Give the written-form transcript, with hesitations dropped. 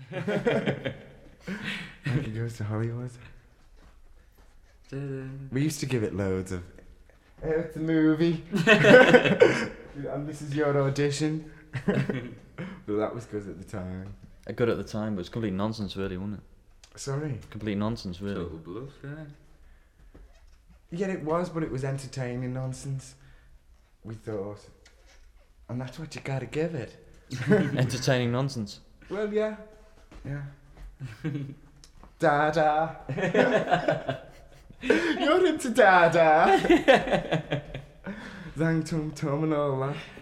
Mikey Goes to Hollywood. We used to give it loads of. Hey, it's a movie. And this is your audition. But that was good at the time. Good at the time, but it's complete nonsense, really, wasn't it? Sorry. Complete nonsense, really. Total bluff, yeah. Yeah, it was, but it was entertaining nonsense. We thought. And that's what you gotta give it. Entertaining nonsense. Well, yeah. Yeah. Dada. You're into Dada. Zang Tum Tum and all that.